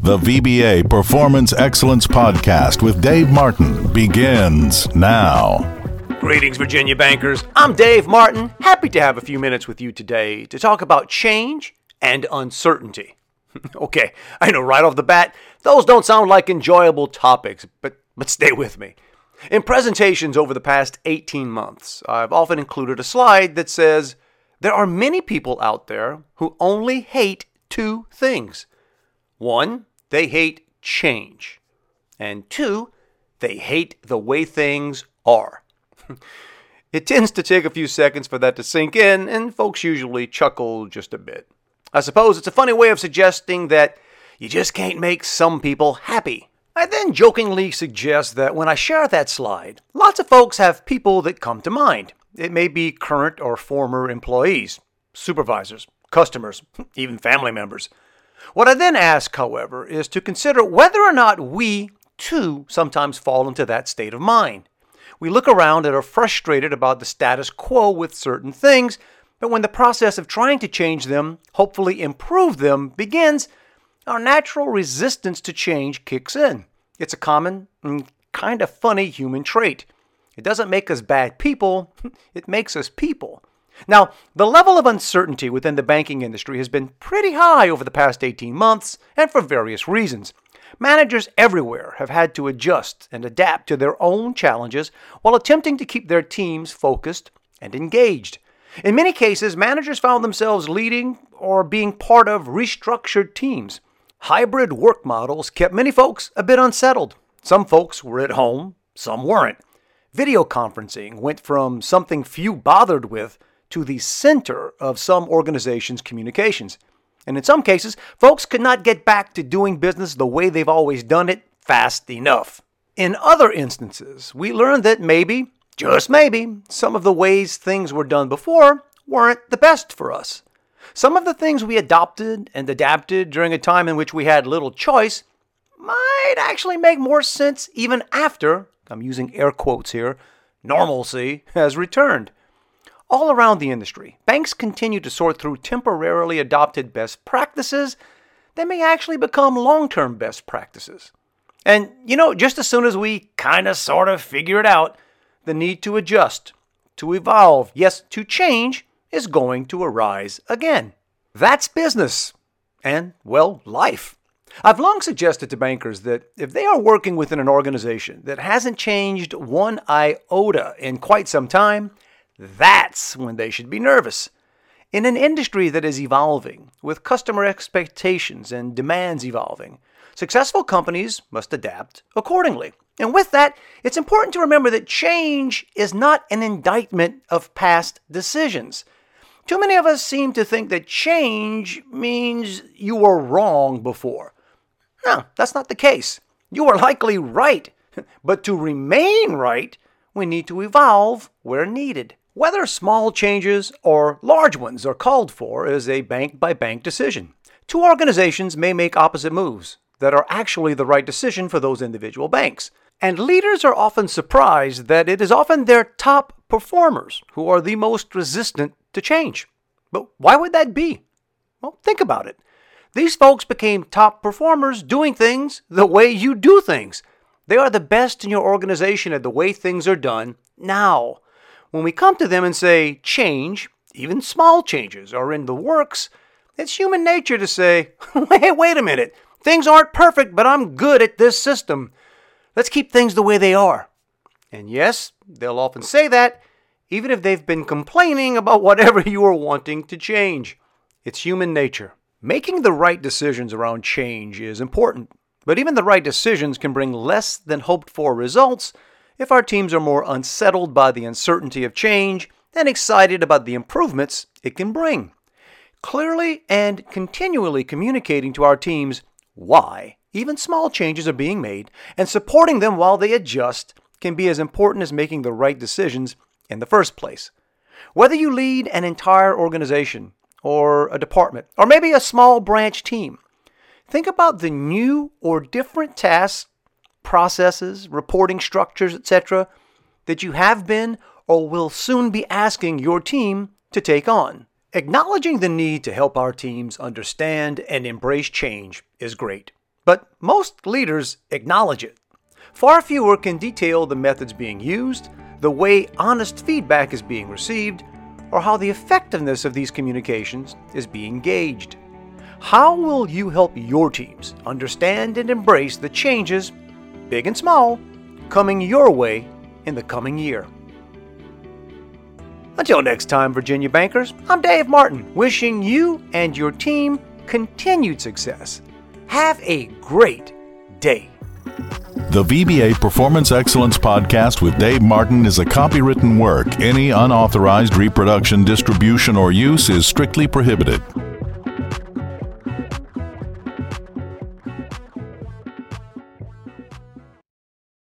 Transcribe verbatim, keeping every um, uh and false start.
The V B A Performance Excellence Podcast with Dave Martin begins now. Greetings, Virginia bankers. I'm Dave Martin. Happy to have a few minutes with you today to talk about change and uncertainty. Okay, I know right off the bat, those don't sound like enjoyable topics, but, but stay with me. In presentations over the past eighteen months, I've often included a slide that says, there are many people out there who only hate two things. One, they hate change. And two, they hate the way things are. It tends to take a few seconds for that to sink in, and folks usually chuckle just a bit. I suppose it's a funny way of suggesting that you just can't make some people happy. I then jokingly suggest that when I share that slide, lots of folks have people that come to mind. It may be current or former employees, supervisors, customers, even family members. What I then ask, however, is to consider whether or not we, too, sometimes fall into that state of mind. We look around and are frustrated about the status quo with certain things, but when the process of trying to change them, hopefully improve them, begins, our natural resistance to change kicks in. It's a common and kind of funny human trait. It doesn't make us bad people, it makes us people. Now, the level of uncertainty within the banking industry has been pretty high over the past eighteen months, and for various reasons. Managers everywhere have had to adjust and adapt to their own challenges while attempting to keep their teams focused and engaged. In many cases, managers found themselves leading or being part of restructured teams. Hybrid work models kept many folks a bit unsettled. Some folks were at home, some weren't. Video conferencing went from something few bothered with to the center of some organizations' communications. And in some cases, folks could not get back to doing business the way they've always done it fast enough. In other instances, we learned that maybe, just maybe, some of the ways things were done before weren't the best for us. Some of the things we adopted and adapted during a time in which we had little choice might actually make more sense even after, I'm using air quotes here, normalcy has returned. All around the industry, banks continue to sort through temporarily adopted best practices that may actually become long-term best practices. And, you know, just as soon as we kind of sort of figure it out, the need to adjust, to evolve, yes, to change, is going to arise again. That's business and, well, life. I've long suggested to bankers that if they are working within an organization that hasn't changed one iota in quite some time, that's when they should be nervous. In an industry that is evolving, with customer expectations and demands evolving, successful companies must adapt accordingly. And with that, it's important to remember that change is not an indictment of past decisions. Too many of us seem to think that change means you were wrong before. No, that's not the case. You are likely right. But to remain right, we need to evolve where needed. Whether small changes or large ones are called for is a bank-by-bank decision. Two organizations may make opposite moves that are actually the right decision for those individual banks. And leaders are often surprised that it is often their top performers who are the most resistant to change. But why would that be? Well, think about it. These folks became top performers doing things the way you do things. They are the best in your organization at the way things are done now. When we come to them and say change, even small changes are in the works, it's human nature to say, wait, wait a minute, things aren't perfect, but I'm good at this system. Let's keep things the way they are. And yes, they'll often say that, even if they've been complaining about whatever you are wanting to change. It's human nature. Making the right decisions around change is important, but even the right decisions can bring less than hoped for results if our teams are more unsettled by the uncertainty of change and excited about the improvements it can bring. Clearly and continually communicating to our teams why even small changes are being made and supporting them while they adjust can be as important as making the right decisions in the first place. Whether you lead an entire organization or a department or maybe a small branch team, think about the new or different tasks, processes, reporting structures, et cetera, that you have been or will soon be asking your team to take on. Acknowledging the need to help our teams understand and embrace change is great. but most leaders acknowledge it. Far fewer can detail the methods being used, the way honest feedback is being received, or how the effectiveness of these communications is being gauged. How will you help your teams understand and embrace the changes, big and small, coming your way in the coming year? Until next time, Virginia Bankers, I'm Dave Martin, wishing you and your team continued success. Have a great day. The V B A Performance Excellence Podcast with Dave Martin is a copywritten work. Any unauthorized reproduction, distribution, or use is strictly prohibited.